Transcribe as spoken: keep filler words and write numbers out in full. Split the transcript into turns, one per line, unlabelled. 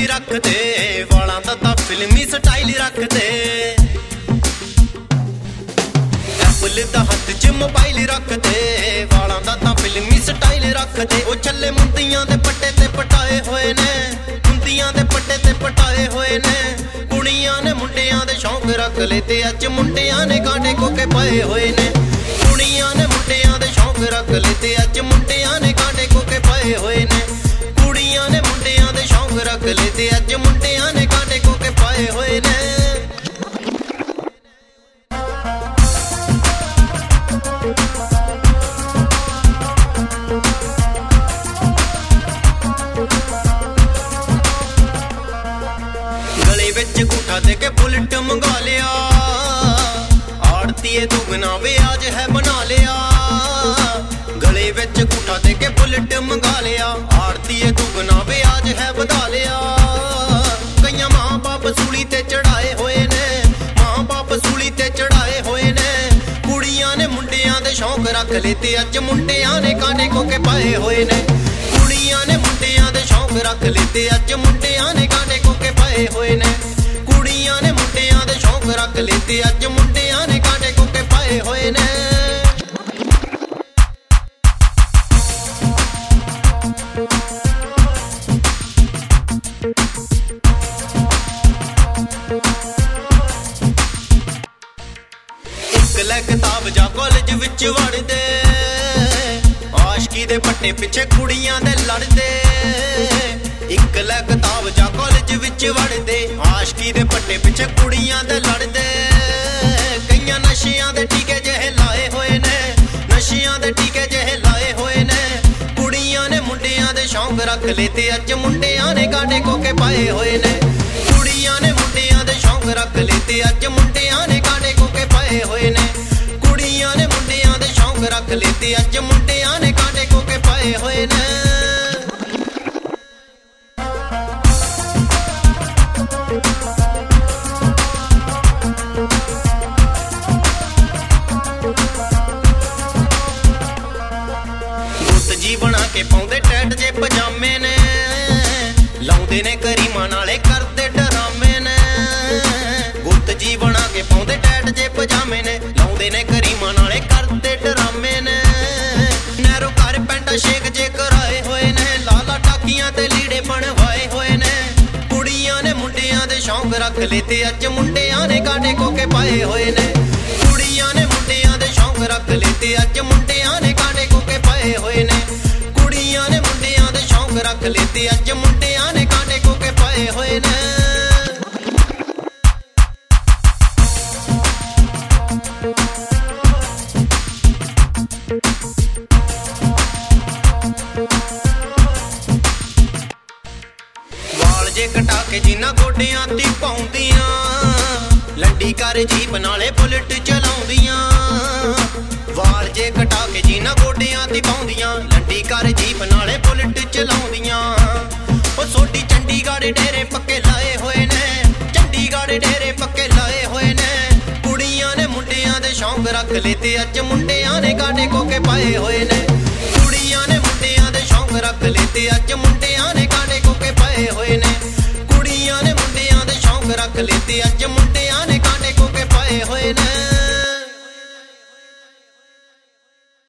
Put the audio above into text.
रखते वालां दा तां फिल्मी स्टाइल रखते एप्पल दा हत्थ च मोबाइल रखते वालां दा तां फिल्मी स्टाइल रखते ओ छल्ले मुंदियां दे पट्टे ते पटाए होए ने मुंदियां दे पट्टे ते पटाए होए ने कुड़ियां ने मुंडियां दे शौक रख ले ते अज मुंडियां ने कांटे कोके पाए होए ने कुड़ियां ने मुंडियां दे शौक रख ले ते अज मुंडियां ने कांटे कोके पाए होए ने कुड़ियां ने मुंडियां दे शौक रख ले ते अज मुंडियां ने कांटे कोके पाए होए ने गले विच अंगूठा दे के बुलेट मंगा लिया आड़तीए दुगना ब्याज है बना लिया गले विच अंगूठा दे के बुलेट मंगा लिया आड़तीए दुगना ब्याज है बधा लिया कईयां मां बाप सूली ते चढ़ाए होए ने मां बाप सूली ते चढ़ाए होए ने कुड़ियां ने मुंडियां दे शौक रख ले ते अज मुंडियां ने कांटे कोके पाए होए ने कुड़ियां ने मुंडियां दे शौक रख ले ते अज मुंडियां ने कांटे कोके पाए होए ने कुड़ियां ने मुंडियां दे शौक रख ले ते अज मुंडियां ने कांटे कोके पाए होए ने एक लै किताब जा कॉलेज विच वड़दे आशकी दे पट्टे पिछे कुड़ियां दे लड़दे एक लै किताब जा कॉलेज विच वड़दे आशकी दे पट्टे पिछे कुड़ियां दे लड़दे कईयां नशियां दे टीके जहे लाए होए ने नशियां दे टीके जहे लाए होए ने कुड़ियां ने मुंडियां दे शौक रख ले ते अज मुंडियां ने कांटे कोके पाए होए ने कुड़ियां ने मुंडियां दे शौक रख ले ते अज मुंडियां ने कांटे कोके पाए होए ने कुड़ियां ने मुंडियां दे शौक रख ले ते अज मुंडियां ने कांटे कोके पाए होए ने जी बना के पाउंदे टैट जे पजामे ने लाउंदे ने करीमां नाले करदे डरामे ने गुत्त जी बना के पाउंदे टैट जे पजामे ने लाउंदे ने करीमां नाले करदे डरामे ने नैरो घर पैंटा शेक जे कराए होए ने लाला टाकियां ते लीड़े बनवाए होए ने कुड़ियां ने मुंडियां दे शौक रख ले ते अज मुंडियां ने कांटे कोके पाए होए ने कुड़ियां ने मुंडियां दे शौक रख ले ते अज मुंडियां ने कांटे कोके पाए होए ने कुड़ियां ने मुंडियां दे शौक रख ले ते अज मुंडियां ने कांटे कोके पाए होए ने वाल जे कटा के जिन्ना गोडियां ती पाउंदियां लड्डी कर जीप नाले बुलेट चलाउंदियां वाल जे कटा के जिन्ना गोडियां ती पाउंदियां लड्डी कर जीप नाले बुलेट चलाउंदियां ओ सोडी चंडीगढ़ डेरे पक्के लाए होए ने चंडीगढ़ डेरे पक्के लाए होए ने कुड़ियां ने मुंडियां दे शौक रख ले ते अज मुंडियां ने कांटे कोके पाए होए ने कुड़ियां ने मुंडियां दे शौक रख ले ते अज मुंडियां ने कांटे कोके पाए होए ने कुड़ियां ने मुंडियां दे शौक रख ले ते अज मुंडे